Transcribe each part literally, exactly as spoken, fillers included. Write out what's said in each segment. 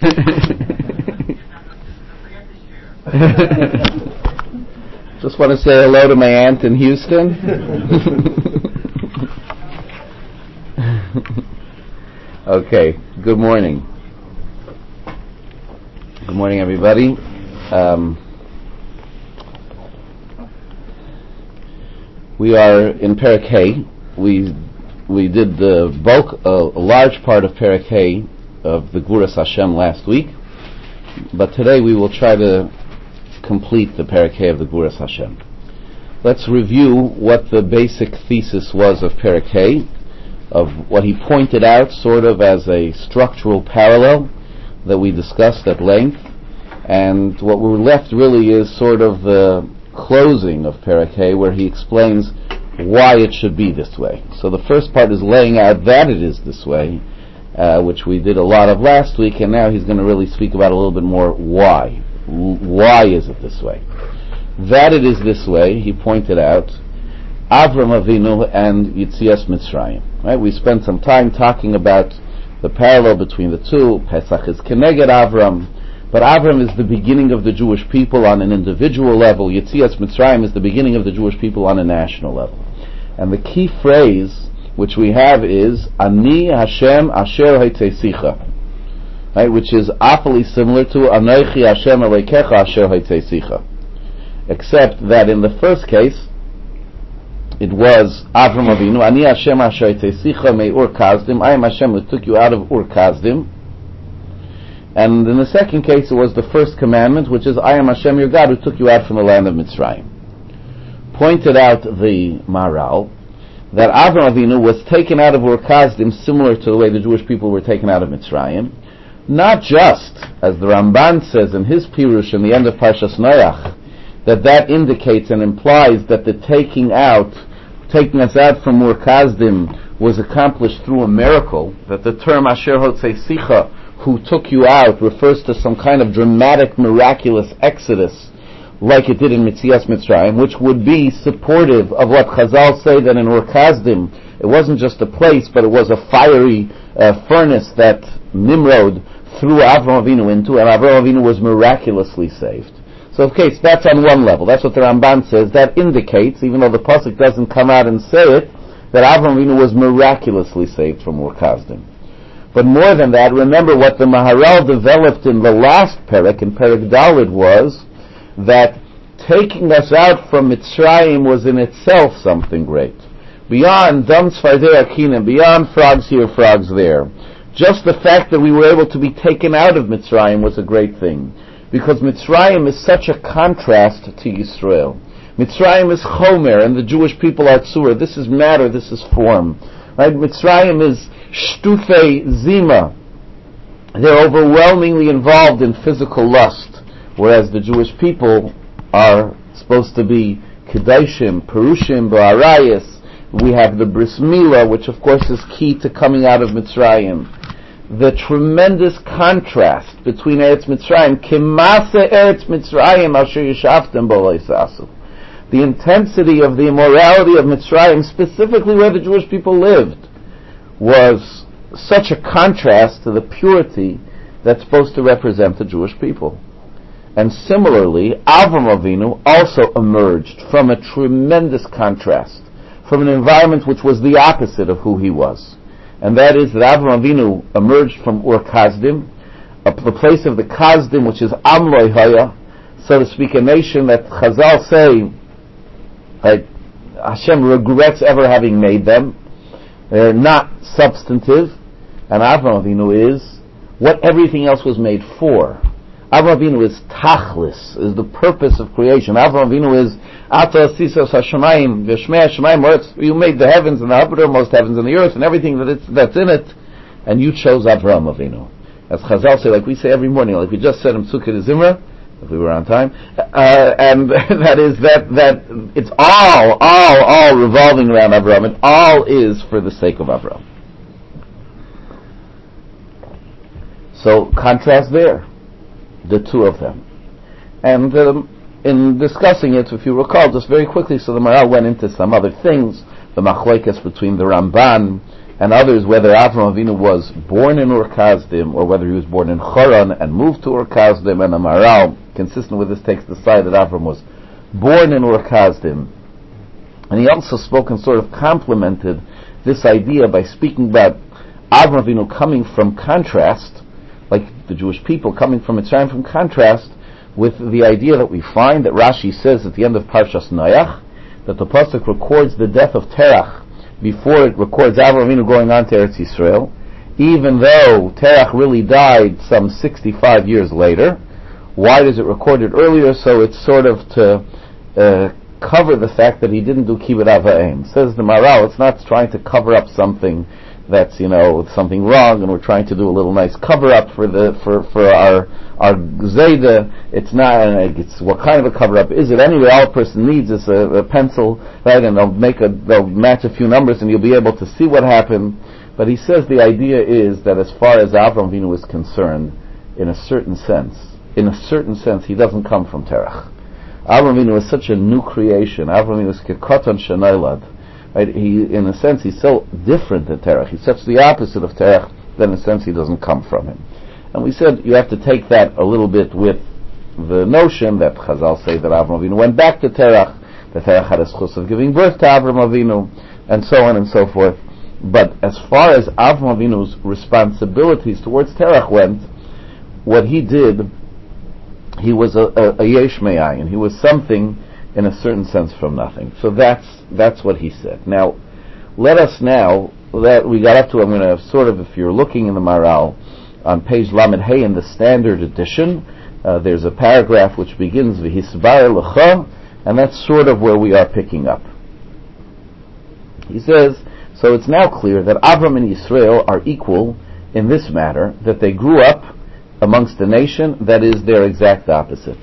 Just want to say hello to my aunt in Houston. Okay, good morning. Good morning, everybody. Um, we are in Perek Hay. We we did the bulk, uh, a large part of Perek Hay of the Gvuras Hashem last week, but today we will try to complete the Perek Hay of the Gvuras Hashem. Let's review what the basic thesis was of Perek Hay, of what he pointed out sort of as a structural parallel that we discussed at length, and what we're left really is sort of the closing of Perek Hay, where he explains why it should be this way. So the first part is laying out that it is this way, uh, which we did a lot of last week, and now he's going to really speak about a little bit more why. Why is it this way? That it is this way, he pointed out, Avram Avinu and Yitzias Mitzrayim. Right? We spent some time talking about the parallel between the two. Pesach is Keneged Avram, but Avram is the beginning of the Jewish people on an individual level. Yitzias Mitzrayim is the beginning of the Jewish people on a national level. And the key phrase which we have is Ani Hashem Asher Haitzesicha. Right, which is awfully similar to Anochi Hashem Elokecha Asher Haitzesicha, except that in the first case it was Avram Avinu, Ani Hashem Asher Haitzesicha Me Ur Kasdim, I am Hashem who took you out of Ur Kasdim, and in the second case it was the first commandment, which is I am Hashem your God who took you out from the land of Mitzrayim. Pointed out the Maharal that Avram Avinu was taken out of Ur Kasdim similar to the way the Jewish people were taken out of Mitzrayim. Not just, as the Ramban says in his Pirush in the end of Parshas Noach, that that indicates and implies that the taking out, taking us out from Ur Kasdim was accomplished through a miracle, that the term Asher Hotzesicha, who took you out, refers to some kind of dramatic, miraculous exodus, like it did in Mitzias Mitzrayim, which would be supportive of what Chazal say that in Ur Kasdim, it wasn't just a place, but it was a fiery uh, furnace that Nimrod threw Avram Avinu into, and Avram Avinu was miraculously saved. So, okay, so that's on one level. That's what the Ramban says. That indicates, even though the pasuk doesn't come out and say it, that Avram Avinu was miraculously saved from Ur Kasdim. But more than that, remember what the Maharal developed in the last Perek, in Perek Daled, was that taking us out from Mitzrayim was in itself something great. Beyond Dam Tzfardei Akinim, beyond frogs here, frogs there. Just the fact that we were able to be taken out of Mitzrayim was a great thing. Because Mitzrayim is such a contrast to Yisrael. Mitzrayim is Chomer, and the Jewish people are Tzura. This is matter, this is form. Right? Mitzrayim is Shtufei Zima. They're overwhelmingly involved in physical lust, whereas the Jewish people are supposed to be Kedoshim, Perushim, Ba'arayis. We have the Bris Milah, which of course is key to coming out of Mitzrayim. The tremendous contrast between Eretz Mitzrayim, Kimase Eretz Mitzrayim Asher Yishavtem Bo Leisasu. The intensity of the immorality of Mitzrayim, specifically where the Jewish people lived, was such a contrast to the purity that's supposed to represent the Jewish people. And similarly, Avram Avinu also emerged from a tremendous contrast, from an environment which was the opposite of who he was. And that is that Avram Avinu emerged from Ur Kasdim, the place of the Kasdim, which is Amloi Haya, so to speak, a nation that Chazal say that Hashem regrets ever having made them. They're not substantive, and Avram Avinu is what everything else was made for. Avram Avinu is Tachlis, is the purpose of creation. Avram Avinu is Ata Sisas Hashemayim, V'Shmei Hashemayim, you made the heavens and the uppermost heavens and the earth and everything that it's, that's in it, and you chose Avram Avinu. As Chazal say, like we say every morning, like we just said in Sukkot Zimra, if we were on time, uh, and that is that, that it's all, all, all revolving around Avram, and all is for the sake of Avram. So, contrast there, the two of them. And um, in discussing it, if you recall, just very quickly, so the Maharal went into some other things, the machlokes between the Ramban and others whether Avram Avinu was born in Ur Kasdim or whether he was born in Choron and moved to Ur Kasdim, and the Maharal, consistent with this, takes the side that Avram was born in Ur Kasdim. And he also spoke and sort of complemented this idea by speaking about Avram Avinu coming from contrast, like the Jewish people coming from Mitzrayim, from contrast with the idea that we find that Rashi says at the end of Parshas Noach, that the pasuk records the death of Terach before it records Avram Avinu going on to Eretz Yisrael, even though Terach really died some sixty-five years later. Why does it record it earlier? So it's sort of to uh, cover the fact that he didn't do Kibbud Av Va'em. Says the Maharal, it's not trying to cover up something that's, you know, something wrong, and we're trying to do a little nice cover up for the for for our our Zayda. It's not. It's what kind of a cover up is it anyway? All a person needs is a, a pencil, right? And they'll make a they'll match a few numbers, and you'll be able to see what happened. But he says the idea is that as far as Avram Avinu is concerned, in a certain sense, in a certain sense, he doesn't come from Terach. Avram Avinu is such a new creation. Avram Avinu is kekoton shenailad. Right? He, in a sense, he's so different than Terach. He's such the opposite of Terach that in a sense he doesn't come from him. And we said you have to take that a little bit with the notion that Chazal say that Avram Avinu went back to Terach, that Terach had a schus of giving birth to Avram Avinu, and so on and so forth. But as far as Avram Avinu's responsibilities towards Terach went, what he did, he was a, a, a yesh me'ayin. He was something in a certain sense from nothing. So that's that's what he said. Now, let us now, that we got up to, I'm going to sort of, if you're looking in the Maharal, on page Lamed Hey in the Standard Edition, uh, there's a paragraph which begins V'hisbar l'cha, and that's sort of where we are picking up. He says, so it's now clear that Avram and Yisrael are equal in this matter, that they grew up amongst a nation that is their exact opposite.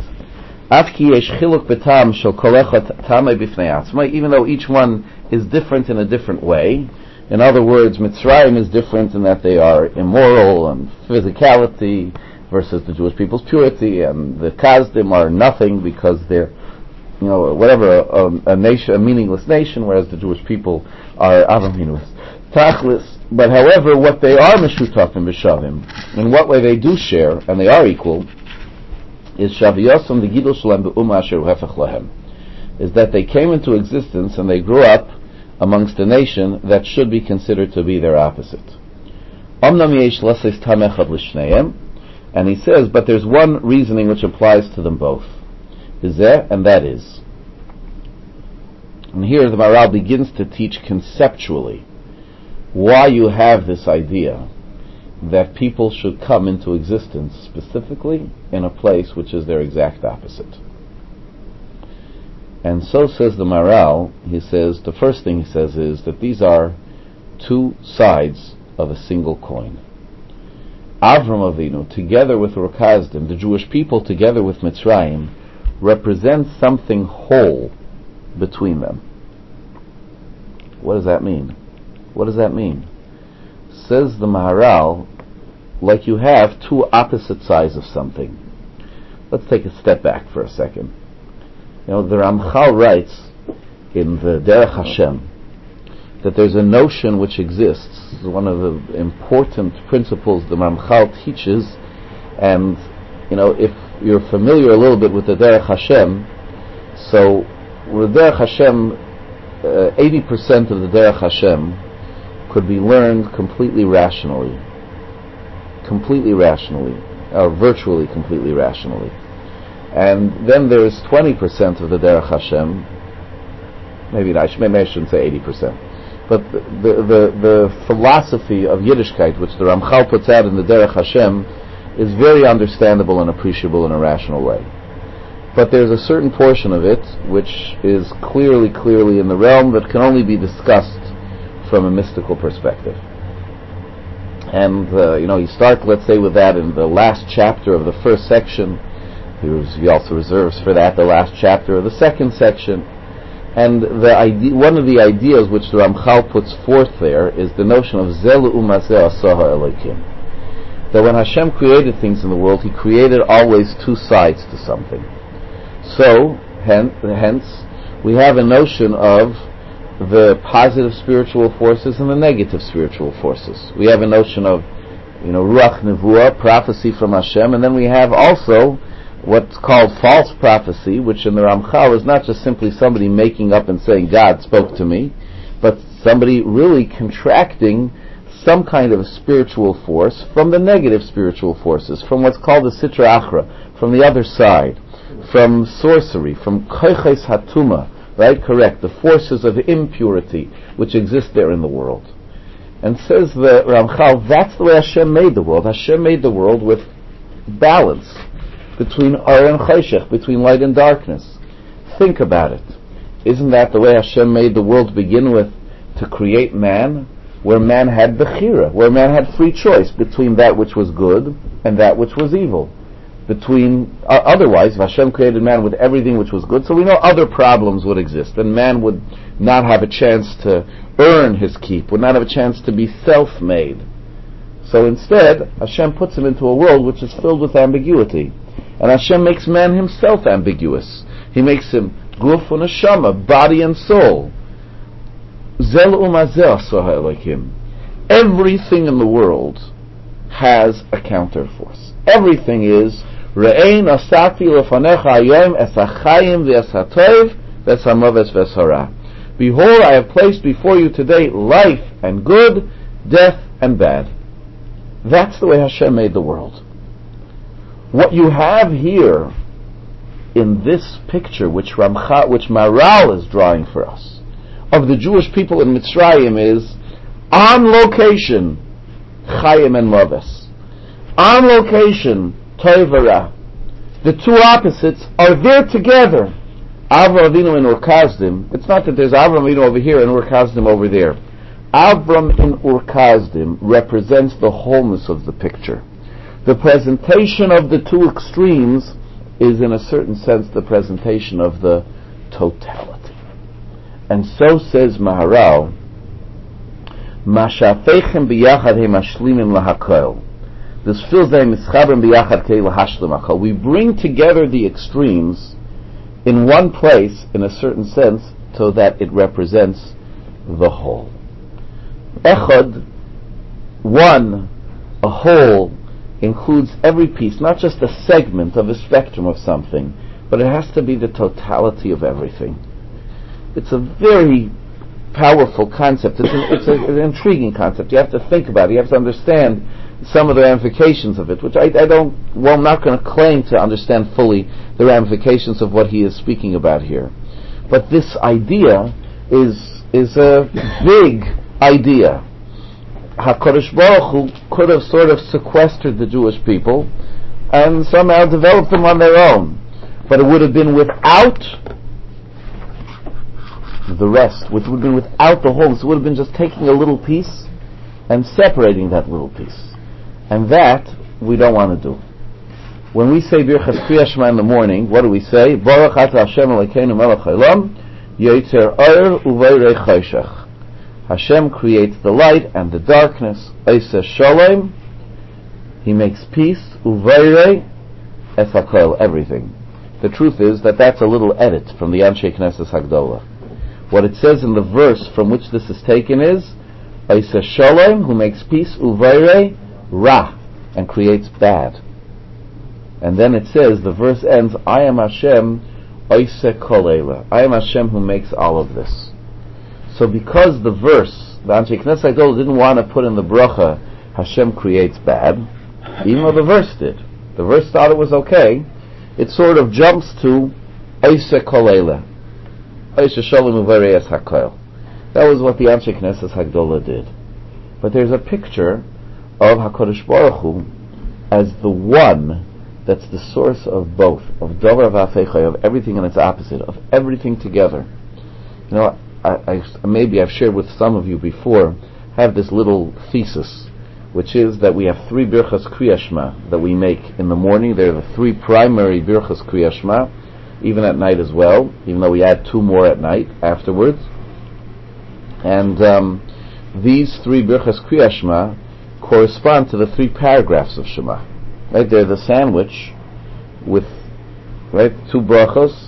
Even though each one is different in a different way. In other words, Mitzrayim is different in that they are immoral and physicality versus the Jewish people's purity, and the Kasdim are nothing because they're, you know, whatever, a, a nation, a meaningless nation, whereas the Jewish people are Avram Avinu Tachlis. But however, what they are Meshutafim B'Shavim, in what way they do share, and they are equal, is Shaviyosam the Gidul Shalem Be'uma Asher Hefech Lahem, is that they came into existence and they grew up amongst a nation that should be considered to be their opposite. Omnam Yesh Lasis Tam Echad L'Shneim, and he says, but there's one reasoning which applies to them both. Is there, and that is, and here the Maharal begins to teach conceptually why you have this idea that people should come into existence specifically in a place which is their exact opposite. And so says the Maharal, he says, the first thing he says is that these are two sides of a single coin. Avram Avinu, together with Ur Kasdim, the Jewish people together with Mitzrayim, represents something whole between them. What does that mean? What does that mean? Says the Maharal, like you have two opposite sides of something. Let's take a step back for a second. You know, the Ramchal writes in the Derech Hashem that there's a notion which exists, one of the important principles the Ramchal teaches, and, you know, if you're familiar a little bit with the Derech Hashem, so with Derech Hashem, uh, eighty percent of the Derech Hashem could be learned completely rationally. Completely rationally, or virtually completely rationally. And then there's twenty percent of the Derech Hashem, maybe not, maybe I shouldn't say eighty percent, but the, the, the, the philosophy of Yiddishkeit, which the Ramchal puts out in the Derech Hashem, is very understandable and appreciable in a rational way. But there's a certain portion of it which is clearly, clearly in the realm that can only be discussed from a mystical perspective. And, uh, you know, you start, let's say, with that in the last chapter of the first section. He also reserves for that the last chapter of the second section. And the idea, one of the ideas which the Ramchal puts forth there is the notion of Zelu Umazeh Asaha Elokim. That when Hashem created things in the world, He created always two sides to something. So, hence, hence we have a notion of the positive spiritual forces and the negative spiritual forces. We have a notion of, you know, Ruach Nevuah, prophecy from Hashem, and then we have also what's called false prophecy, which in the Ramchal is not just simply somebody making up and saying, God spoke to me, but somebody really contracting some kind of spiritual force from the negative spiritual forces, from what's called the Sitra Achra, from the other side, from sorcery, from Koiches Hatuma, right? Correct, the forces of impurity which exist there in the world. And says the Ramchal, that's the way Hashem made the world. Hashem made the world with balance between Or and Cheshech, between light and darkness. Think about it. Isn't that the way Hashem made the world to begin with, to create man, where man had Bechira, where man had free choice between that which was good and that which was evil? Between uh, otherwise, if Hashem created man with everything which was good, so we know other problems would exist, and man would not have a chance to earn his keep, would not have a chance to be self-made. So instead, Hashem puts him into a world which is filled with ambiguity. And Hashem makes man himself ambiguous. He makes him guf and neshama, body and soul. Zel umazeh asah Elokim. Everything in the world has a counterforce. Everything is Re'ein asati lefanecha hayom es hachayim v'es hatov v'es hamoves v'es hara. Behold, I have placed before you today life and good, death and bad. That's the way Hashem made the world. What you have here in this picture, which Ramcha, which Maral is drawing for us, of the Jewish people in Mitzrayim is on location, Chayim and Moves. On location, Tov Ra. The two opposites are there together. Avram Avinu and Ur Kasdim. It's not that there's Avram Avinu over here and Ur Kasdim over there. Avram in Ur Kasdim represents the wholeness of the picture. The presentation of the two extremes is, in a certain sense, the presentation of the totality. And so says Maharal, Mashafechem biyachad he mashlimim lahakol. This fills them mischabrim biyachad kei lahashlim hakol. We bring together the extremes in one place, in a certain sense, so that it represents the whole. Echad, one, a whole, includes every piece, not just a segment of a spectrum of something, but it has to be the totality of everything. It's a very powerful concept. It's, an, it's a, an intriguing concept. You have to think about it. You have to understand some of the ramifications of it, which I, I don't, well, I'm not going to claim to understand fully the ramifications of what he is speaking about here. But this idea is is a big idea. HaKadosh Baruch Hu could have sort of sequestered the Jewish people and somehow developed them on their own. But it would have been without the rest, which would have been without the whole. So it would have been just taking a little piece and separating that little piece. And that we don't want to do. When we say Birchas Kriya Shema in the morning, what do we say? Baruch Ata Hashem Elokeinu Melech Haolam, Yotzer Or Uvorei Choshech. Hashem creates the light and the darkness. Eiseh Shalom. He makes peace. Uvorei Es Hakol, everything. The truth is that that's a little edit from the Anshe Knesset Hagdolah. What it says in the verse from which this is taken is Eiseh Shalom, who makes peace. Uvorei Ra, and creates bad. And then it says, the verse ends, I am Hashem, Oiseh Kol Eila. I am Hashem who makes all of this. So because the verse, the Anshe Knesset Hagdolah didn't want to put in the bracha, Hashem creates bad, even though the verse did. The verse thought it was okay, it sort of jumps to Oiseh Kol Eila. Oiseh Shalom Uvorei Es HaKol. That was what the Anshe Knesset Hagdolah did. But there's a picture of HaKadosh Baruch Hu as the one that's the source of both, of Dover V'Afeichai, of everything and its opposite, of everything together. You know, I, I, maybe I've shared with some of you before, have this little thesis, which is that we have three Birchas Kriya Shema that we make in the morning. They're the three primary Birchas Kriya Shema, even at night as well, even though we add two more at night afterwards. And um, these three Birchas Kriya Shema correspond to the three paragraphs of Shema. Right, they're the sandwich with, right, two brachos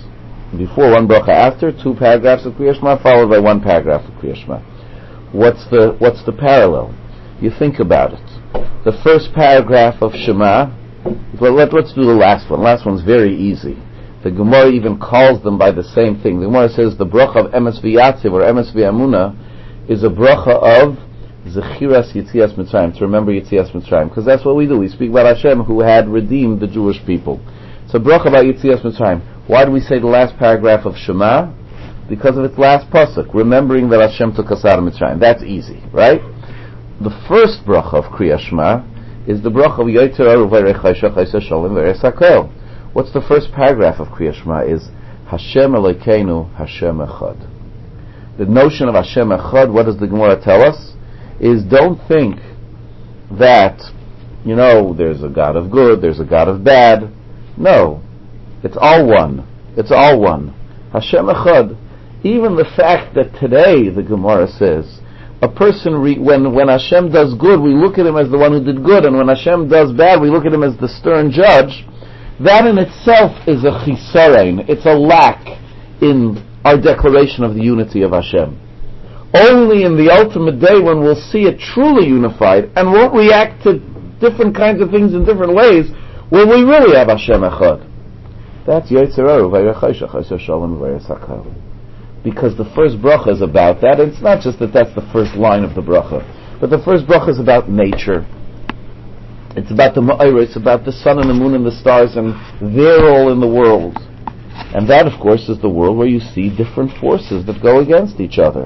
before, one bracha after, two paragraphs of Kriya Shema, followed by one paragraph of Kriya Shema. What's the what's the parallel? You think about it. The first paragraph of Shema, well, let, let's do the last one. Last one's very easy. The Gemara even calls them by the same thing. The Gemara says the bracha of Emes V'Yatziv or Emes V'Amuna is a bracha of Zechiras Yitzias Mitzrayim, to remember Yitzias Mitzrayim, because that's what we do. We speak about Hashem who had redeemed the Jewish people. It's a bracha about Yitzias Mitzrayim. Why do we say the last paragraph of Shema? Because of its last pasuk, remembering that Hashem took us out of Mitzrayim. That's easy, right? The first bracha of Kriya Shema is the bracha of Yoter Aru V'Yirei Chayshach Shalom V'Eretz HaKol. What's the first paragraph of Kriya Shema? Is Hashem Elokeinu Hashem Echad. The notion of Hashem Echad, what does the Gemara tell us? Is don't think that, you know, there's a God of good, there's a God of bad. No. It's all one. It's all one. Hashem Echad. Even the fact that today, the Gemara says, a person, re- when, when Hashem does good, we look at him as the one who did good, and when Hashem does bad, we look at him as the stern judge. That in itself is a chisarein. It's a lack in our declaration of the unity of Hashem. Only in the ultimate day, when we'll see it truly unified, and won't react to different kinds of things in different ways, will we really have Hashem Echad. That's Yetzer Aru V'Yirei Chayshach Shalom V'Eretz HaKol. Because the first bracha is about that. It's not just that that's the first line of the bracha, but the first bracha is about nature. It's about the Ma'ira, it's about the sun and the moon and the stars, and they're all in the world. And that, of course, is the world where you see different forces that go against each other.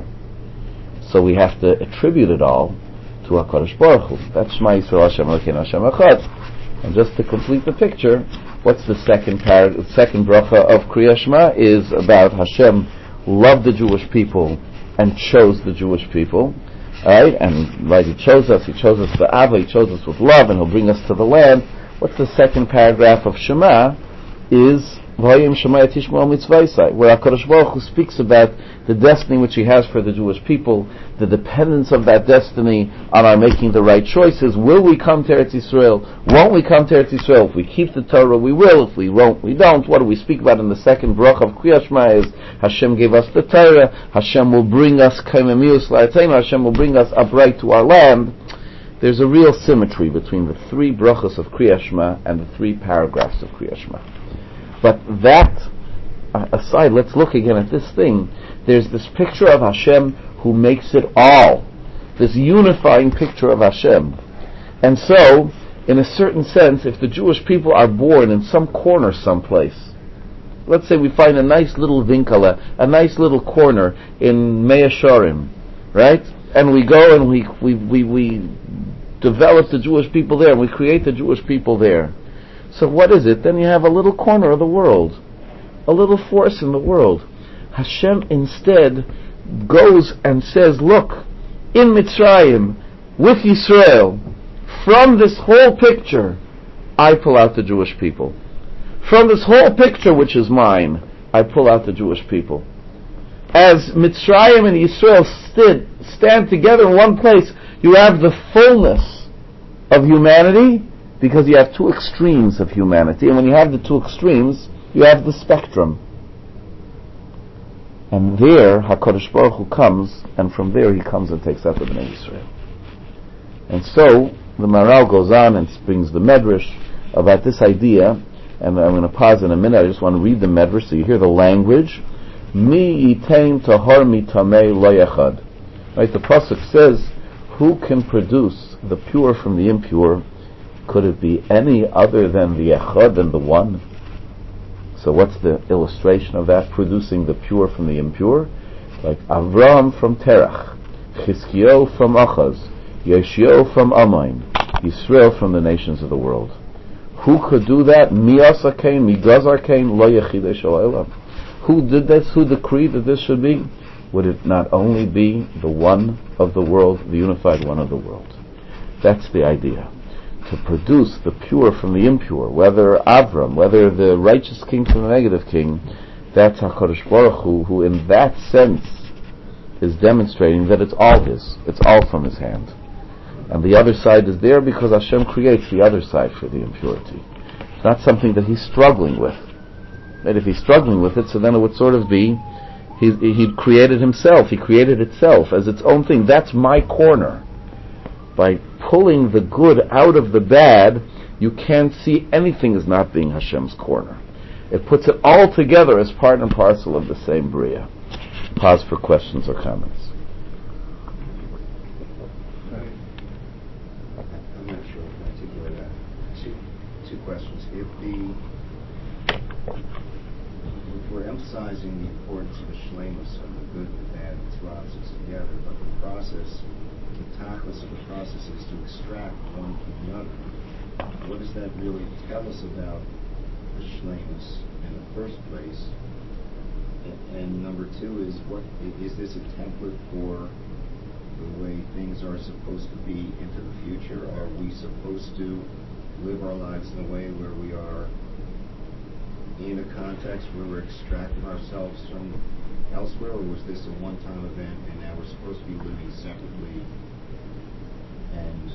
So we have to attribute it all to HaKadosh Baruch Hu. That's Shema Yisrael Hashem Elokeinu Hashem Echad. And just to complete the picture, what's the second par- second bracha of Kriya Shema is about Hashem loved the Jewish people and chose the Jewish people, right? And right, He chose us. He chose us for Ava. He chose us with love, and He'll bring us to the land. What's the second paragraph of Shema? Is V'Hayim Shema Yitishma'u Mitzvosai, where HaKadosh Baruch Hu speaks about the destiny which He has for the Jewish people, the dependence of that destiny on our making the right choices. Will we come to Eretz Yisrael? Won't we come to Eretz Yisrael? If we keep the Torah, we will. If we won't, we don't. What do we speak about in the second bracha of Kriya Shema is Hashem gave us the Torah. Hashem will bring us Kaimemius La'ateinu. Hashem will bring us upright to our land. There's a real symmetry between the three brachas of Kriya Shema and the three paragraphs of Kriya Shema. But that aside, let's look again at this thing. There's this picture of Hashem who makes it all. This unifying picture of Hashem. And so, in a certain sense, if the Jewish people are born in some corner someplace, let's say we find a nice little vinkala, a nice little corner in Mea Shorim, right? And we go and we, we, we, we develop the Jewish people there, and we create the Jewish people there. So what is it? Then you have a little corner of the world, a little force in the world. Hashem instead goes and says, look, in Mitzrayim, with Yisrael, from this whole picture, I pull out the Jewish people. From this whole picture, which is mine, I pull out the Jewish people. As Mitzrayim and Yisrael stood, stand together in one place, you have the fullness of humanity, because you have two extremes of humanity, and when you have the two extremes, you have the spectrum. And there, HaKadosh Baruch Hu comes, and from there He comes and takes out the Bnei Yisrael. And so, the Maharal goes on and brings the Medrash about this idea, and I'm going to pause in a minute. I just want to read the Medrash so you hear the language. Mi yitain tahor mitamei lo yechad. Right, the pasuk says, who can produce the pure from the impure? Could it be any other than the echad, than the one? So what's the illustration of that? Producing the pure from the impure? Like Avram from Terach, Chizkiyo from Achaz, Yeshio from Ammon, Yisrael from the nations of the world. Who could do that? Mi asa kain, mi gazar kain, lo yechidei shel olam. Who did this? Who decreed that this should be? Would it not only be the one of the world, the unified one of the world? That's the idea. To produce the pure from the impure, whether Avram, whether the righteous king from the negative king, that's HaKadosh Baruch Hu, who in that sense is demonstrating that it's all His. It's all from His hand. And the other side is there because Hashem creates the other side for the impurity. It's not something that He's struggling with. Right? If he's struggling with it, so then it would sort of be, he he created himself, he created itself as its own thing. That's my corner. By pulling the good out of the bad, you can't see anything as not being Hashem's corner. It puts it all together as part and parcel of the same Bria. Pause for questions or comments. I'm not sure if I articulate that. Two, two questions. If the if we're emphasizing the importance of the shleimus, of the good, the bad, the two opposites together, but the process, the tachlis of the process is to extract one from the other, what does that really tell us about the shleimus in the first place? And, and number two is, what is this a template for the way things are supposed to be into the future? Are we supposed to live our lives in a way where we are in a context where we're extracting ourselves from elsewhere, or was this a one-time event and now we're supposed to be living separately and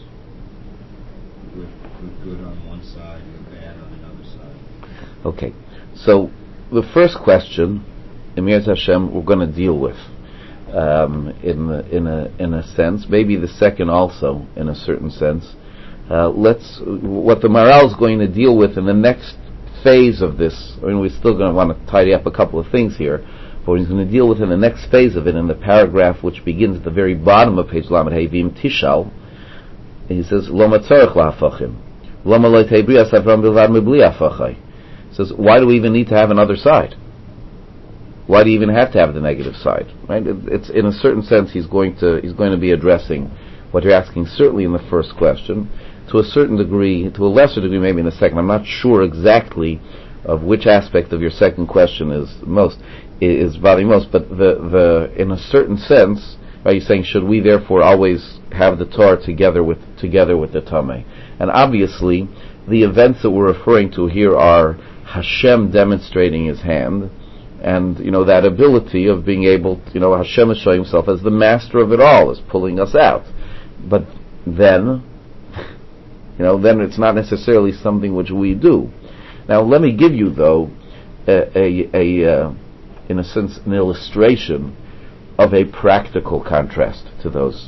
with, with good on one side and bad on another side? Okay, so the first question, Emir Hashem, we're going to deal with um, in the, in a in a sense. Maybe the second also, in a certain sense. Uh, let's what the Maharal is going to deal with in the next phase of this. I mean, we're still going to want to tidy up a couple of things here, but he's going to deal with in the next phase of it, in the paragraph which begins at the very bottom of page Lamed Hey Vim Tishal. He says, Lo matzarech la'afachim, Lama lo tebrias Avram bilvad mibli afachai. He says, why do we even need to have another side? Why do you even have to have the negative side? Right? It, it's in a certain sense he's going to he's going to be addressing what you're asking, certainly in the first question, to a certain degree, to a lesser degree maybe in the second. I'm not sure exactly of which aspect of your second question is most is bothering most, but the the in a certain sense, are you saying should we therefore always have the Torah together with together with the Tameh? And obviously, the events that we're referring to here are Hashem demonstrating His hand, and you know that ability of being able, to, you know, Hashem is showing Himself as the master of it all, is pulling us out. But then, you know, then it's not necessarily something which we do. Now, let me give you though a, a, a uh, in a sense, an illustration of a practical contrast to those.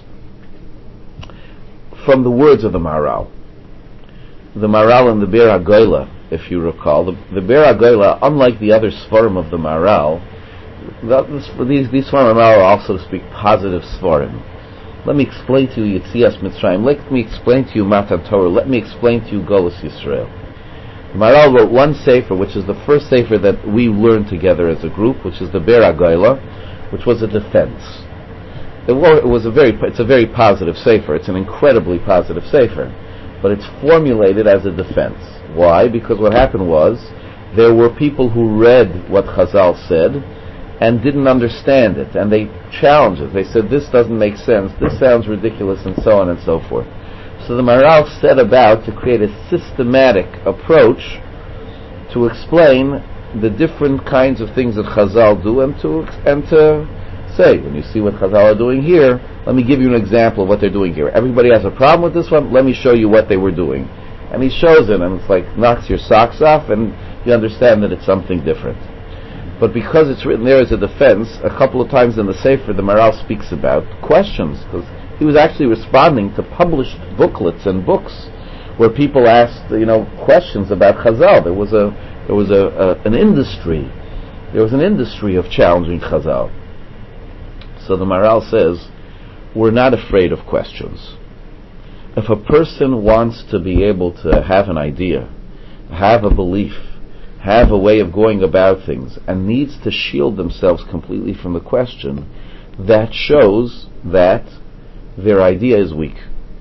From the words of the Maharal. The Maharal in the Be'er HaGoyla, if you recall, the, the Be'er HaGoyla, unlike the other Sfarim of the Maharal, the, these, these Sfarim of the Maharal are also to speak positive Sfarim. Let me explain to you Yetzias Mitzrayim. Let me explain to you Matan Torah. Let me explain to you Golus Yisrael. The Maharal wrote one sefer, which is the first sefer that we learned together as a group, which is the Be'er HaGoyla, which was a defense. It was a very, it's a very positive sefer. It's an incredibly positive sefer, but it's formulated as a defense. Why? Because what happened was there were people who read what Chazal said and didn't understand it, and they challenged it. They said, "This doesn't make sense. This sounds ridiculous," and so on and so forth. So the Maharal set about to create a systematic approach to explain the different kinds of things that Chazal do, and to and to say, when you see what Chazal are doing here, let me give you an example of what they're doing here. Everybody has a problem with this one, let me show you what they were doing. And he shows it, and it's like, knocks your socks off, and you understand that it's something different. But because it's written there as a defense, a couple of times in the Sefer, the Maharal speaks about questions, because he was actually responding to published booklets and books where people asked, you know, questions about Chazal. There was a, there was a, a an industry, there was an industry of challenging Chazal. So the Maharal says, we're not afraid of questions. If a person wants to be able to have an idea, have a belief, have a way of going about things, and needs to shield themselves completely from the question, that shows that their idea is weak.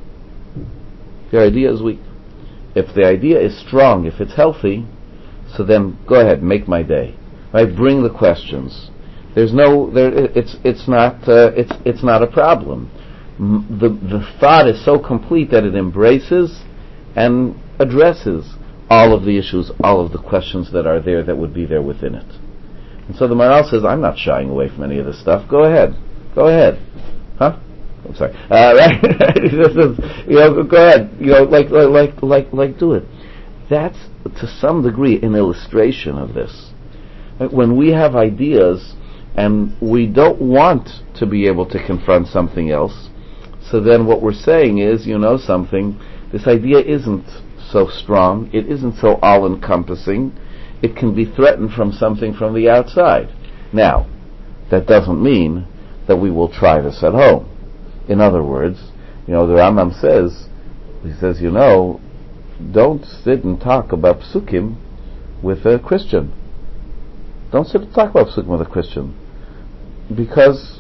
Their idea is weak. If the idea is strong, if it's healthy, so then go ahead, make my day. Right? Bring the questions. There's no, there, it's it's not uh, it's it's not a problem. The the thought is so complete that it embraces and addresses all of the issues, all of the questions that are there that would be there within it. And so the Maharal says, I'm not shying away from any of this stuff. Go ahead, go ahead, huh? I'm sorry. Uh, right? This is, you know, go ahead. You know, like like like like do it. That's to some degree an illustration of this. When we have ideas and we don't want to be able to confront something else, so then what we're saying is, you know something, this idea isn't so strong, it isn't so all-encompassing, it can be threatened from something from the outside. Now, that doesn't mean that we will try this at home. In other words, you know, the Rambam says, he says, you know, don't sit and talk about psukim with a Christian. Don't sit and talk about psukim with a Christian. Because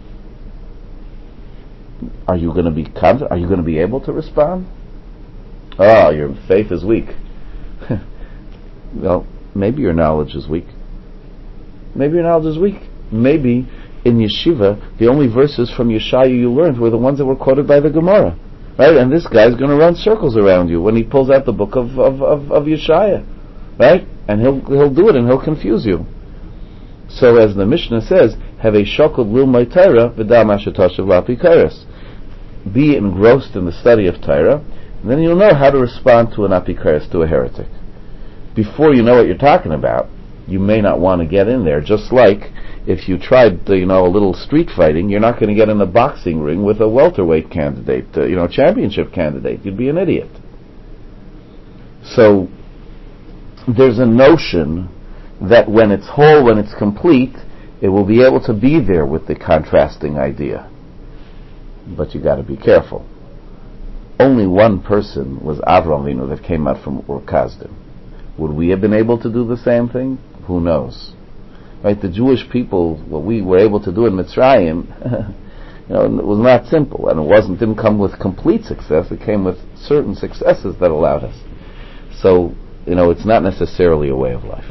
are you going to be confident? Are you going to be able to respond? Oh, your faith is weak. Well, maybe your knowledge is weak. Maybe your knowledge is weak. Maybe in yeshiva, the only verses from Yeshayahu you learned were the ones that were quoted by the Gemara. Right? And this guy's going to run circles around you when he pulls out the book of, of, of, of Yeshaya. Right? And he'll he'll do it and he'll confuse you. So as the Mishnah says, have a shokol lilmay Torah v'dam ashetoshav lapi kairos. Be engrossed in the study of Torah, and then you'll know how to respond to an apikaris, to a heretic. Before you know what you're talking about, you may not want to get in there. Just like if you tried, to, you know, a little street fighting, you're not going to get in the boxing ring with a welterweight candidate, uh, you know, championship candidate. You'd be an idiot. So there's a notion that when it's whole, when it's complete, it will be able to be there with the contrasting idea. But you got to be careful. Only one person was Avraham Avinu that came out from Ur Kasdim. Would we have been able to do the same thing? Who knows? Right? The Jewish people, what we were able to do in Mitzrayim, you know, it was not simple, and it wasn't didn't come with complete success. It came with certain successes that allowed us. So, you know, it's not necessarily a way of life,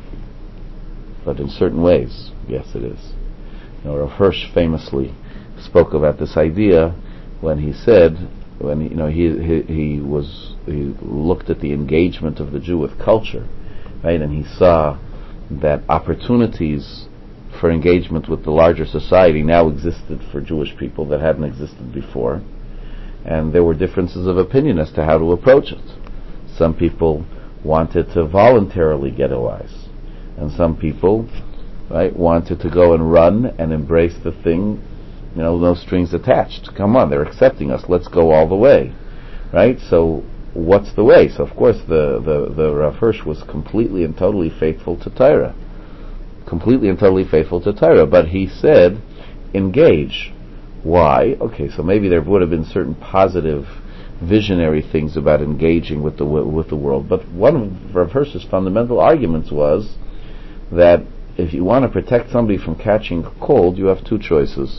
but in certain ways, yes, it is. You know, Rav Hirsch famously spoke about this idea when he said, when he, you know, he, he he was he looked at the engagement of the Jew with culture, right, and he saw that opportunities for engagement with the larger society now existed for Jewish people that hadn't existed before, and there were differences of opinion as to how to approach it. Some people wanted to voluntarily get a wise, and some people, right, wanted to go and run and embrace the thing, you know, no strings attached. Come on, they're accepting us. Let's go all the way, right? So, what's the way? So, of course, the the the Rav Hirsch was completely and totally faithful to Torah, completely and totally faithful to Torah. But he said, engage. Why? Okay, so maybe there would have been certain positive, visionary things about engaging with the with the world. But one of Rav Hirsch's fundamental arguments was that if you want to protect somebody from catching a cold, you have two choices.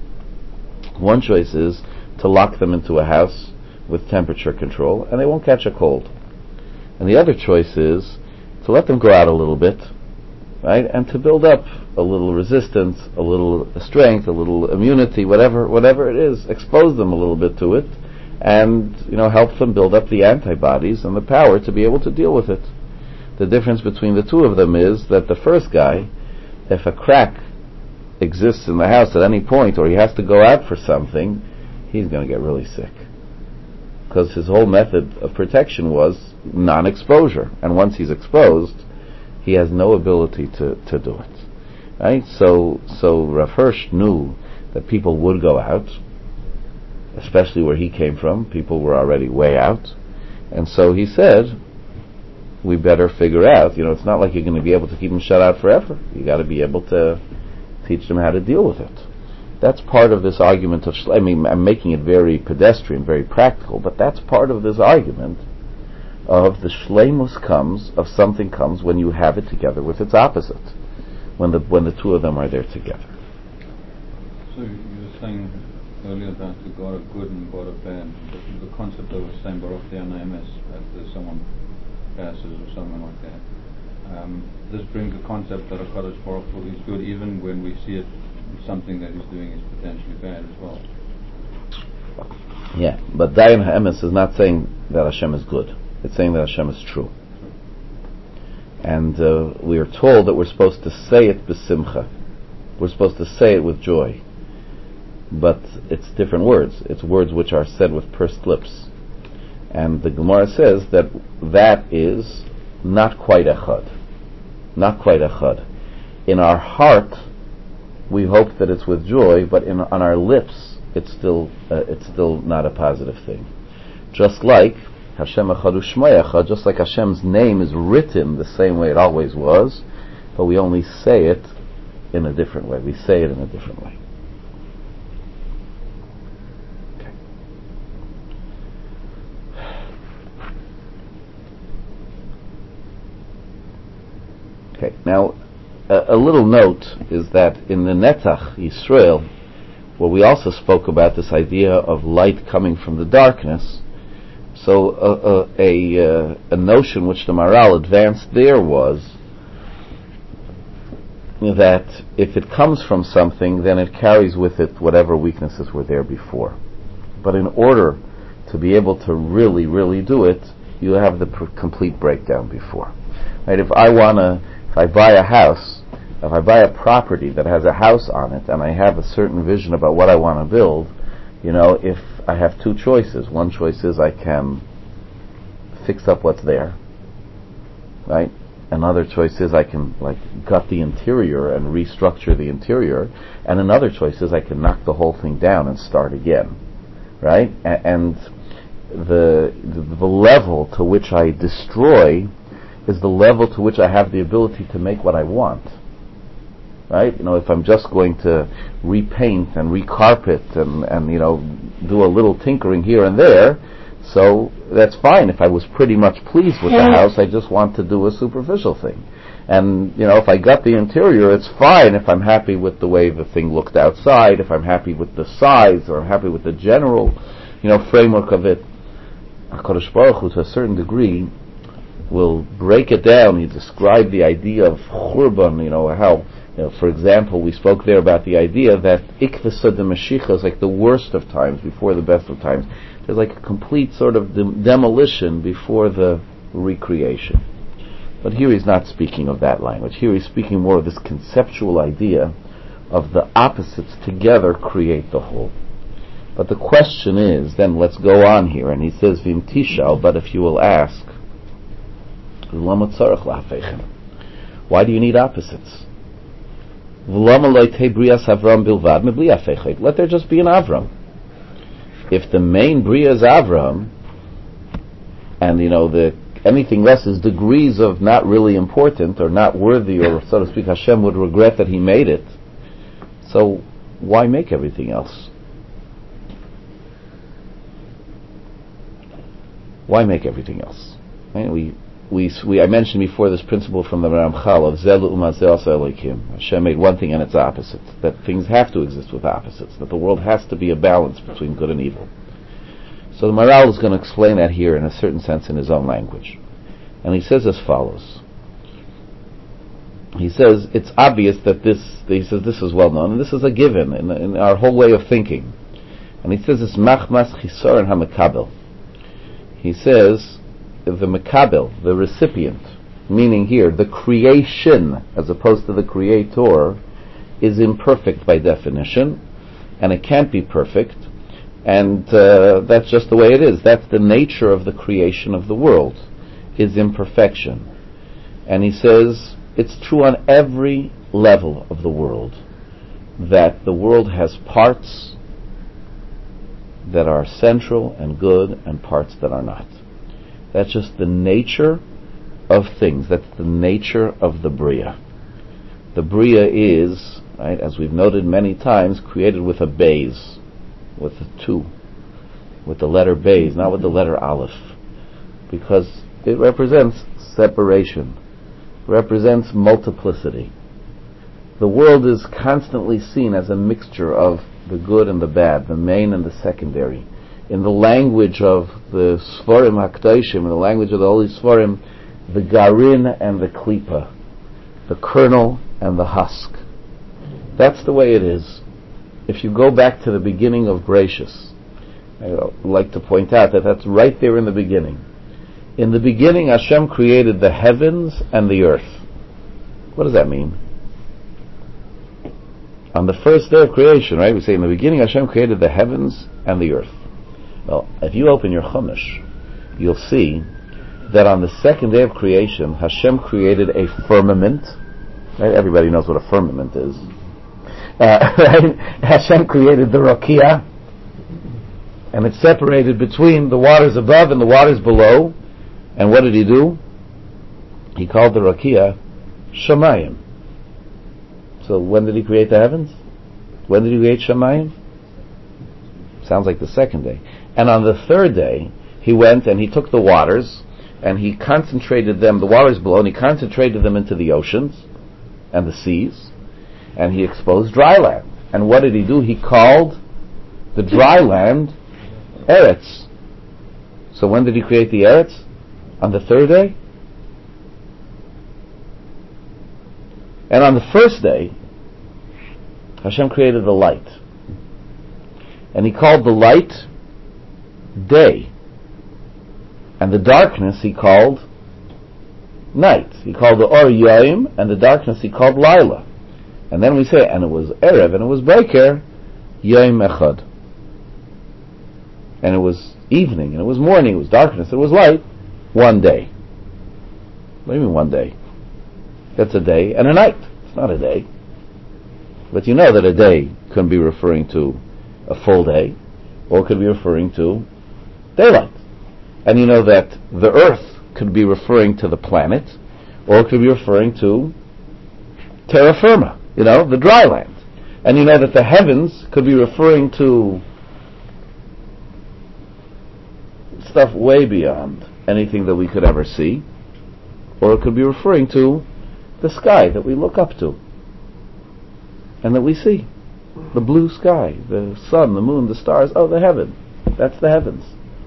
One choice is to lock them into a house with temperature control, and they won't catch a cold. And the other choice is to let them go out a little bit, right, and to build up a little resistance, a little strength, a little immunity, whatever, whatever it is. Expose them a little bit to it, and you know, help them build up the antibodies and the power to be able to deal with it. The difference between the two of them is that the first guy, if a crack exists in the house at any point, or he has to go out for something, he's going to get really sick. Because his whole method of protection was non-exposure. And once he's exposed, he has no ability to, to do it. Right? So, so Rav Hirsch knew that people would go out, especially where he came from. People were already way out. And so he said, we better figure out, you know, it's not like you're going to be able to keep them shut out forever. You got to be able to teach them how to deal with it. That's part of this argument of, I mean, I'm making it very pedestrian, very practical, but that's part of this argument of the shleimus comes, of something comes when you have it together with its opposite, when the when the two of them are there together. So you were saying earlier about the God of good and God of bad, the, the concept of the same Baruch Emes, after someone passes or something like that. Um, this brings the concept that a Kadosh Baruch Hu is good even when we see it, something that he's doing is potentially bad as well. Yeah, but Dayan HaEmes is not saying that Hashem is good. It's saying that Hashem is true. And uh, we are told that we're supposed to say it b'simcha. We're supposed to say it with joy. But it's different words. It's words which are said with pursed lips. And the Gemara says that that is not quite echad. Not quite echad. in our heart, we hope that it's with joy, but in, on our lips, it's still uh, it's still not a positive thing. Just like Hashem Echad U'Shmo Echad, just like Hashem's name is written the same way it always was, but we only say it in a different way. We say it in a different way. Okay. Okay. Now, a, a little note is that in the Netzach Yisrael, where we also spoke about this idea of light coming from the darkness, so a, a, a, a notion which the Maharal advanced there was that if it comes from something, then it carries with it whatever weaknesses were there before. But in order to be able to really, really do it, you have the pr- complete breakdown before. Right? If I wanna, if I buy a house, if I buy a property that has a house on it, and I have a certain vision about what I want to build, you know, if I have two choices. One choice is I can fix up what's there, right? Another choice is I can like gut the interior and restructure the interior, and another choice is I can knock the whole thing down and start again, right? A- and the, the the level to which I destroy is the level to which I have the ability to make what I want, right? You know, if I'm just going to repaint and recarpet and and you know do a little tinkering here and there, so that's fine. If I was pretty much pleased with the house, I just want to do a superficial thing. And, you know, if I got the interior, it's fine if I'm happy with the way the thing looked outside, if I'm happy with the size, or I'm happy with the general, you know, framework of it. HaKadosh Baruch Hu, to a certain degree, will break it down. He described the idea of Churban, you know, how, you know, for example, we spoke there about the idea that Ikvasa de Mashiach is like the worst of times before the best of times. There's like a complete sort of dem- demolition before the recreation. But here he's not speaking of that language. Here he's speaking more of this conceptual idea of the opposites together create the whole. But the question is, then let's go on here, and he says, Vim tishal, but if you will ask, why do you need opposites? Let there just be an Avram. If the main Bria is Avram, and you know the anything less is degrees of not really important or not worthy, or so to speak, Hashem would regret that He made it. So why make everything else? Why make everything else? Right? We, we, we. I mentioned before this principle from the Ramchal of Zelu Umazel Elikim. Hashem made one thing and its opposite. That things have to exist with opposites. That the world has to be a balance between good and evil. So the Maharal is going to explain that here in a certain sense in his own language. And he says as follows. He says it's obvious that this, he says this is well known, and this is a given in, in our whole way of thinking. And he says it's machmas chisoren hamekabel. He says the mekabel, the recipient, meaning here the creation as opposed to the creator, is imperfect by definition, and it can't be perfect. And uh, that's just the way it is. That's the nature of the creation of the world, is imperfection. And he says it's true on every level of the world, that the world has parts that are central and good and parts that are not. That's just the nature of things. That's the nature of the Bria. The Bria is, right, as we've noted many times, created with a Beis, with a two, with the letter Beis, not with the letter Aleph, because it represents separation, represents multiplicity. The world is constantly seen as a mixture of the good and the bad, the main and the secondary. In the language of the Sforim HaKadoshim, in the language of the Holy Sforim, the Garin and the Klipa, the kernel and the husk. That's the way it is. If you go back to the beginning of Bereshis, I would like to point out that that's right there in the beginning. In the beginning, Hashem created the heavens and the earth. What does that mean? On the first day of creation, right, we say in the beginning Hashem created the heavens and the earth. Well, if you open your Chumash, you'll see that on the second day of creation, Hashem created a firmament Right? Everybody knows what a firmament is. Uh, right? Hashem created the Rakia, and it separated between the waters above and the waters below. And what did he do? He called the Rakia Shamayim. So when did he create the heavens? When did he create Shamayim? Sounds like the second day. And on the third day, he went and he took the waters and he concentrated them, the waters below, and he concentrated them into the oceans and the seas, and he exposed dry land. And what did he do? He called the dry land Eretz. So when did he create the Eretz? On the third day? And on the first day, Hashem created the light. And he called the light day. And the darkness he called night. He called the Or Yom, and the darkness he called Lila. And then we say, and it was Erev, and it was Boker, Yom Echad. And it was evening, and it was morning, it was darkness, it was light, one day. What do you mean one day? That's a day and a night. It's not a day. But you know that a day can be referring to a full day, or it could be referring to daylight. And you know that the earth could be referring to the planet, or it could be referring to terra firma, you know, the dry land. And you know that the heavens could be referring to stuff way beyond anything that we could ever see, or it could be referring to the sky that we look up to and that we see. The blue sky, the sun, the moon, the stars, oh, the heaven. That's the heavens.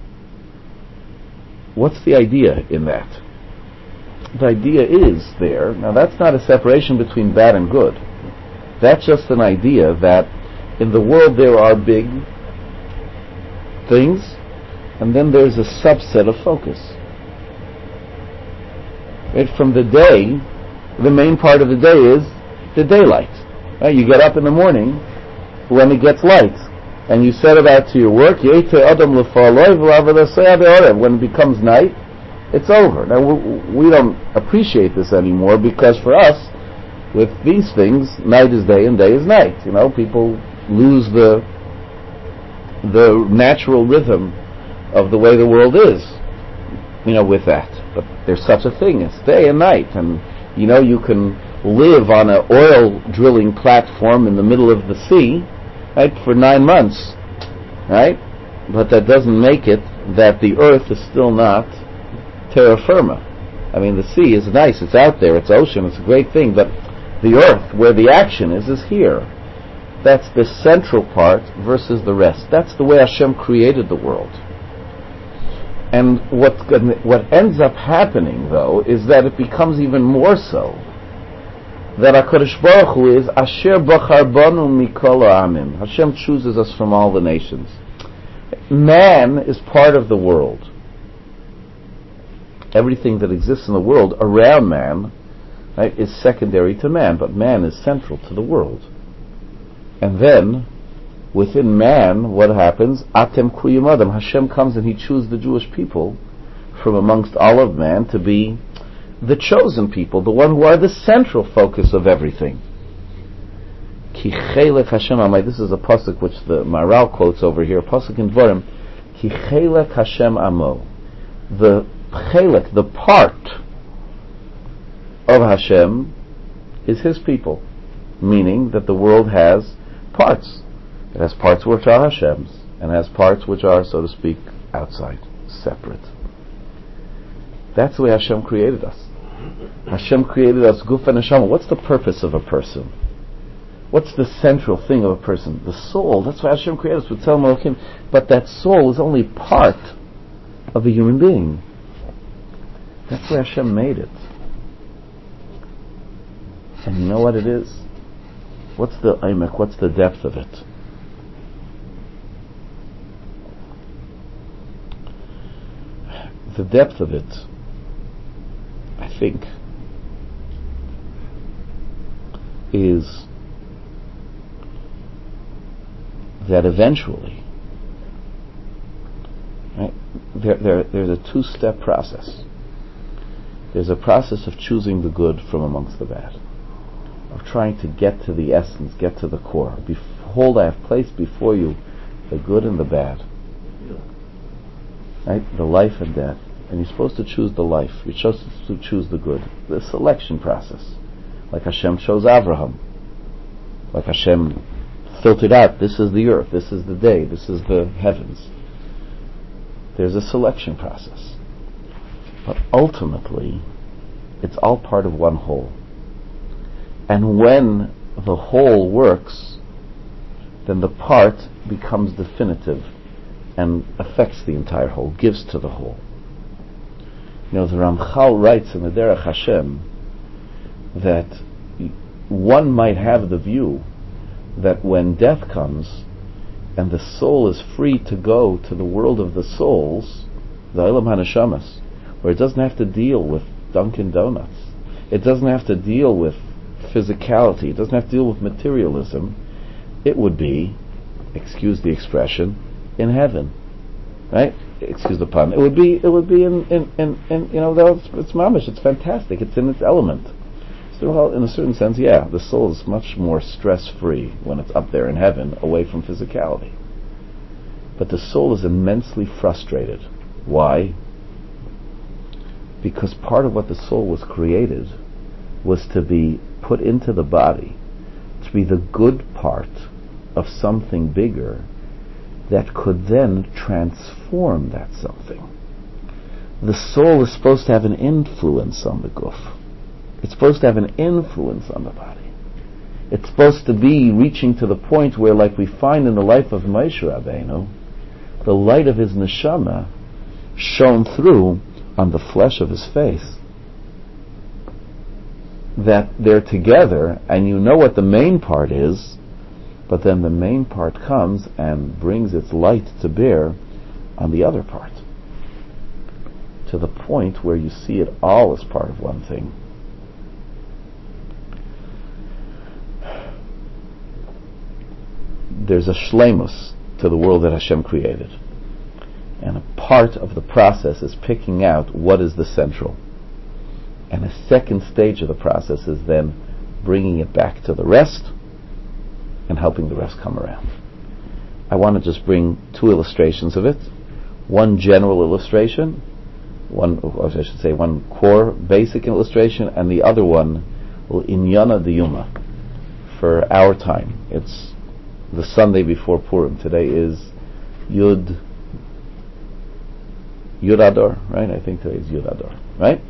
What's the idea in that? The idea is there, now that's not a separation between bad and good. That's just an idea that in the world there are big things, and then there's a subset of focus. Right? From the day, the main part of the day is the daylight. Right? You get up in the morning when it gets light, and you set about to your work. When it becomes night, it's over. Now we don't appreciate this anymore, because for us, with these things, night is day and day is night. You know, people lose the the natural rhythm of the way the world is, you know, with that. But there's such a thing as day and night, and you know, you can live on an oil drilling platform in the middle of the sea, right, for nine months, right? But that doesn't make it that the earth is still not terra firma. I mean, the sea is nice, it's out there, it's ocean, it's a great thing, but the earth, where the action is, is here. That's the central part versus the rest. That's the way Hashem created the world. And what what ends up happening, though, is that it becomes even more so that HaKadosh Baruch Hu is Asher Bachar Banu Mikol Ha'amim. Hashem chooses us from all the nations. Man is part of the world. Everything that exists in the world around man, right, is secondary to man, but man is central to the world. And then, within man, what happens? Atem Kuyim Adam. Hashem comes and He chooses the Jewish people from amongst all of man to be the chosen people, the one who are the central focus of everything. Ki chelek Hashem Amay. This is a pasuk which the Maharal quotes over here. Pasuk in Dvarim. Ki chelek Hashem Amo. The chelek, the part of Hashem, is His people, meaning that the world has parts. It has parts which are Hashem's, and has parts which are, so to speak, outside, separate. That's the way Hashem created us. Hashem created us guf and neshama. What's the purpose of a person? What's the central thing of a person? The soul. That's why Hashem created us with Tzelem Elokim. But that soul is only part of a human being. That's why Hashem made it. And you know what it is? What's the aimek? What's the depth of it? The depth of it, I think, is that eventually, right, there, there, there's a two-step process. There's a process of choosing the good from amongst the bad. of trying to get to the essence, get to the core. Behold, I have placed before you the good and the bad. Right? The life and death. And you're supposed to choose the life. You're supposed to choose the good. The selection process. Like Hashem chose Avraham. Like Hashem filtered out, this is the earth, this is the day, this is the heavens. There's a selection process. But ultimately, it's all part of one whole. And when the whole works, then the part becomes definitive and affects the entire whole, gives to the whole. You know, the Ramchal writes in the Derech Hashem that one might have the view that when death comes and the soul is free to go to the world of the souls, the Olam HaNeshamas, where it doesn't have to deal with Dunkin' Donuts, it doesn't have to deal with physicality, it doesn't have to deal with materialism, it would be, excuse the expression, in heaven, right? Excuse the pun. It would be, it would be in, in, in, in you know, it's, it's mamish. It's fantastic. It's in its element. So, well, in a certain sense, yeah, the soul is much more stress-free when it's up there in heaven, away from physicality. But the soul is immensely frustrated. Why? Because part of what the soul was created was to be put into the body, to be the good part of something bigger that could then transform that something. The soul is supposed to have an influence on the guf. It's supposed to have an influence on the body. It's supposed to be reaching to the point where, like we find in the life of Moshe Rabbeinu, the light of his neshama shone through on the flesh of his face. That they're together, and you know what the main part is, but then the main part comes and brings its light to bear on the other part, to the point where you see it all as part of one thing. There's a shleimus to the world that Hashem created, and a part of the process is picking out what is the central, and a second stage of the process is then bringing it back to the rest and helping the rest come around. I want to just bring two illustrations of it. One general illustration, one, or I should say one core basic illustration, and the other one, Inyana Diyuma, for our time. It's the Sunday before Purim. Today is Yud Yud Adar, right? I think today is Yud Adar, right?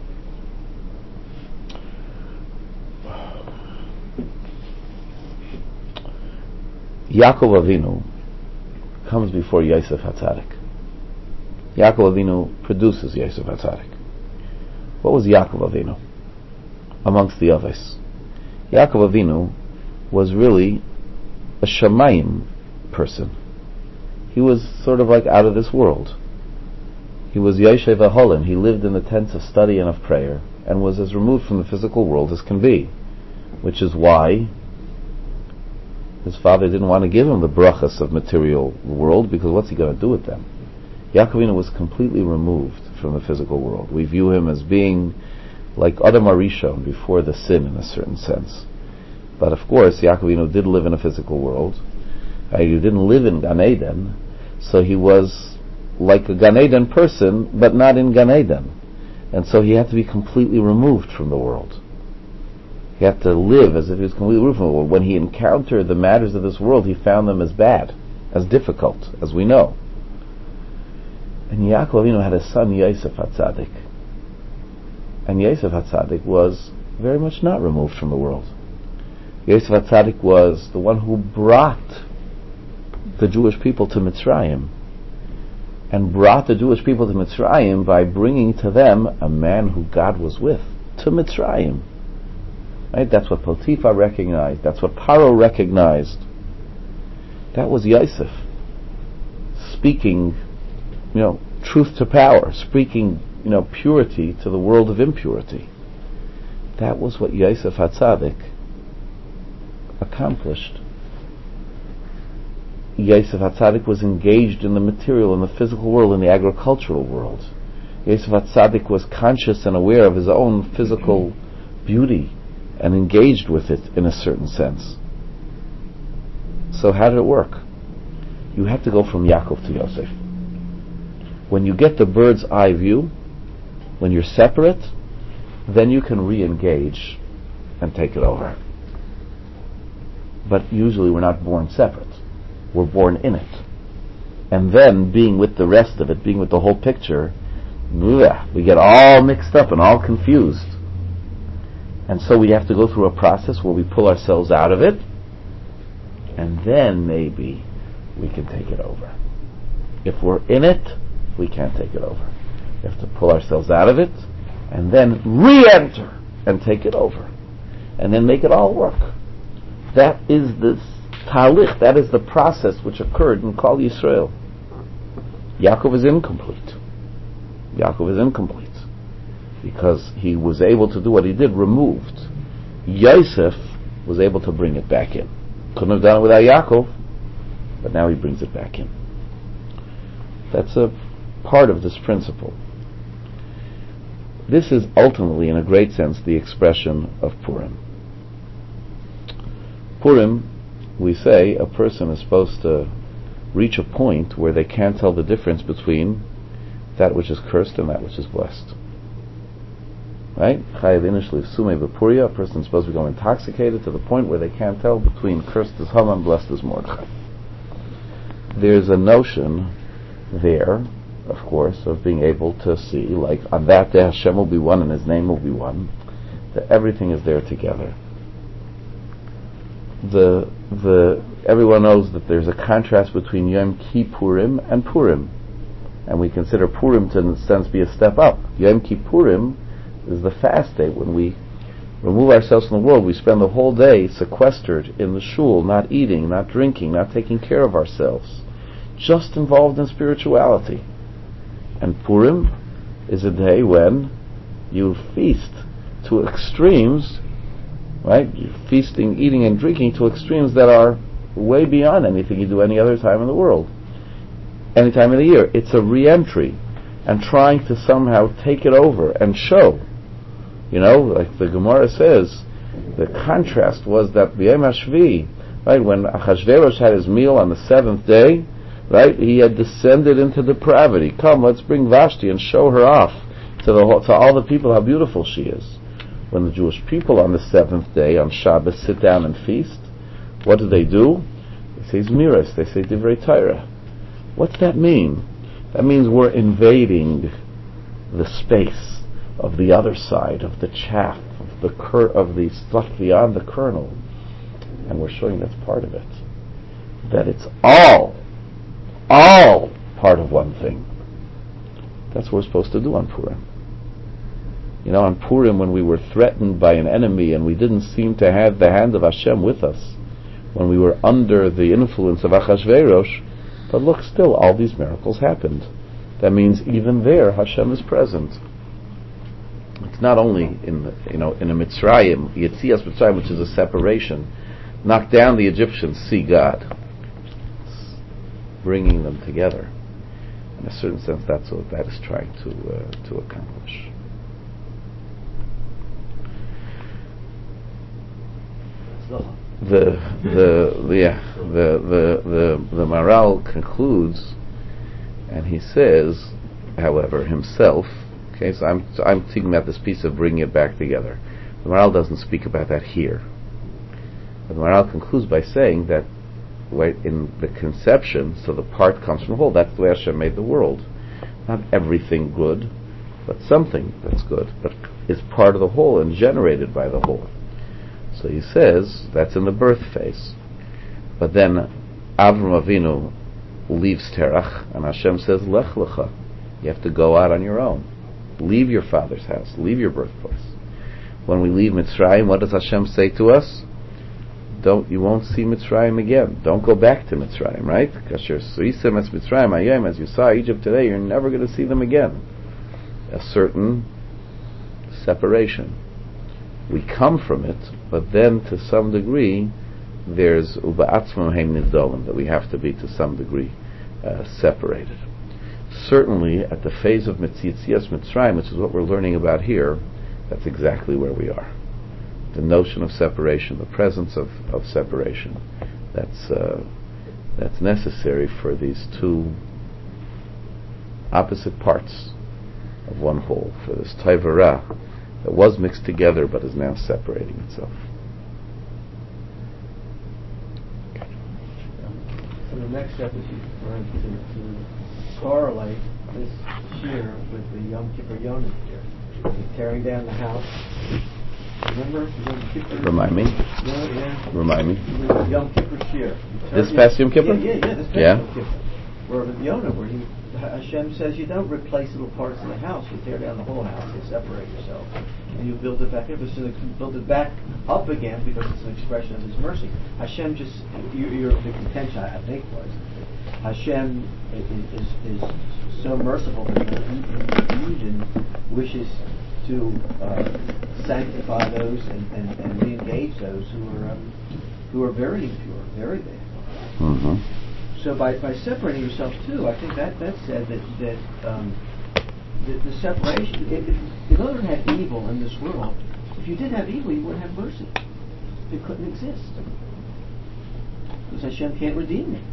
Yaakov Avinu comes before Yosef HaTzadik. Yaakov Avinu produces Yosef HaTzadik. What was Yaakov Avinu amongst the others? Yaakov Avinu was really a Shamayim person. He was sort of like out of this world. He was Yoshev HaHolim. He lived in the tents of study and of prayer, and was as removed from the physical world as can be, which is why his father didn't want to give him the brachas of material world, because what's he going to do with them? Yaakov Avinu was completely removed from the physical world. We view him as being like Adam HaRishon before the sin, in a certain sense. But of course, Yaakov Avinu did live in a physical world. Uh, he didn't live in Gan Eden, so he was like a Gan Eden person, but not in Gan Eden. And so he had to be completely removed from the world. He had to live as if he was completely removed from the world. When he encountered the matters of this world, he found them as bad, as difficult, as we know. And Yaakov Avinu had a son, Yosef HaTzadik. And Yosef HaTzadik was very much not removed from the world. Yosef HaTzadik was the one who brought the Jewish people to Mitzrayim, and brought the Jewish people to Mitzrayim by bringing to them a man who God was with, to Mitzrayim. Right? That's what Potiphar recognized. That's what Paro recognized. That was Yosef speaking, you know, truth to power, speaking, you know, purity to the world of impurity. That was what Yosef HaTzadik accomplished. Yosef HaTzadik was engaged in the material, in the physical world, in the agricultural world. Yosef HaTzadik was conscious and aware of his own physical beauty and engaged with it in a certain sense. So how did it work? You had to go from Yaakov to Yosef. When you get the bird's eye view, when you're separate, then you can re-engage and take it over. But usually we're not born separate. We're born in it. And then being with the rest of it, being with the whole picture, we get all mixed up and all confused. And so we have to go through a process where we pull ourselves out of it, and then maybe we can take it over. If we're in it, we can't take it over. We have to pull ourselves out of it, and then re-enter and take it over. And then make it all work. That is the talich, that is the process which occurred in Kol Yisrael. Yaakov is incomplete. Yaakov is incomplete. Because he was able to do what he did, removed. Yosef was able to bring it back in. Couldn't have done it without Yaakov, but now he brings it back in. That's a part of this principle. This is ultimately, in a great sense, the expression of Purim. Purim, we say, a person is supposed to reach a point where they can't tell the difference between that which is cursed and that which is blessed. Right? Chayav initially sume b'puria, a person is supposed to become intoxicated to the point where they can't tell between cursed is Haman, blessed is Mordechai. There's a notion there, of course, of being able to see, like on that day Hashem will be one and His name will be one, that everything is there together. The the everyone knows that there's a contrast between Yom Kippurim and Purim, and we consider Purim to, in a sense, be a step up. Yom Kippurim is the fast day when we remove ourselves from the world. We spend the whole day sequestered in the shul, not eating, not drinking, not taking care of ourselves, just involved in spirituality. And Purim is a day when you feast to extremes, right? You're feasting, eating, and drinking to extremes that are way beyond anything you do any other time in the world, any time of the year. It's a re-entry and trying to somehow take it over and show. You know, like the Gemara says, the contrast was that B'yom HaShvi, right, when Achashverosh had his meal on the seventh day, right, he had descended into depravity. Come, let's bring Vashti and show her off to the to all the people how beautiful she is. When the Jewish people on the seventh day, on Shabbos, sit down and feast, what do they do? They say Zmiris, they say Divrei Torah. What's that mean? That means we're invading the space of the other side, of the chaff, of the cur- of the stuff beyond the kernel, and we're showing that's part of it. That it's all, all part of one thing. That's what we're supposed to do on Purim. You know, on Purim, when we were threatened by an enemy and we didn't seem to have the hand of Hashem with us, when we were under the influence of Achashverosh, but look, still all these miracles happened. That means even there Hashem is present. It's not only in the, you know, in a Mitzrayim, Yetzias Mitzrayim, which is a separation, knock down the Egyptians, see God. It's bringing them together. In a certain sense, that's what that is trying to uh, to accomplish. The the yeah the the the the Maharal concludes, and he says, however, himself. Okay, so I'm so I'm thinking about this piece of bringing it back together. The Maharal doesn't speak about that here. But the Maharal concludes by saying that, right, in the conception, so the part comes from the whole. That's the way Hashem made the world. Not everything good, but something that's good, but is part of the whole and generated by the whole. So he says that's in the birth phase. But then Avram Avinu leaves Terach, and Hashem says, Lech Lecha. You have to go out on your own. Leave your father's house. Leave your birthplace. When we leave Mitzrayim, what does Hashem say to us? Don't you won't see Mitzrayim again. Don't go back to Mitzrayim, right? Because as you saw Egypt today, you're never going to see them again. A certain separation. We come from it, but then to some degree, there's uba'atzmam heim nivdolim, that we have to be to some degree uh, separated. Certainly, at the phase of Yetzias Mitzrayim, which is what we're learning about here, that's exactly where we are. the notion of separation, the presence of, of separation, that's uh, that's necessary for these two opposite parts of one whole, for this Taivara that was mixed together but is now separating itself. So the next step is you learn to, to correlate this shear with the Yom Kippur Yonah shear. You're tearing down the house. Remember Yom Kippur? Remind me. Yeah, yeah. Remind me. The Yom Kippur shear. This past Yom Kippur? Yeah, yeah, yeah. This past Yeah. Yom Kippur. Where with Yonah, where he, Hashem says you don't replace little parts of the house. You tear down the whole house. You separate yourself, and you build it back up. So you build it back up again because it's an expression of His mercy. Hashem just, you, your the contention I think was Hashem is, is, is so merciful that He even wishes to uh, sanctify those and, and, and re-engage those who are um, who are very impure, very bad. Mm-hmm. So by, by separating yourself too, I think that that said that that um, the, the separation. If, if in order to have evil in this world, if you did have evil, you wouldn't have mercy. It couldn't exist because Hashem can't redeem me,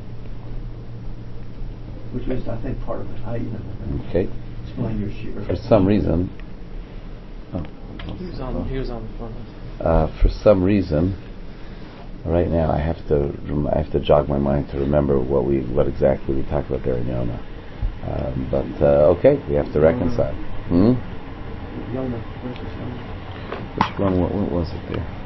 which was I think part of it. I even Okay. explain your sheer. For some reason, oh, He was on. He was on the phone. uh, for some reason. Right now, I have to rem- I have to jog my mind to remember what we what exactly we talked about there in Yonah. Um, but uh, okay, we have to reconcile. Hmm? Yonah versus Yonah. Which one? What, what was it there?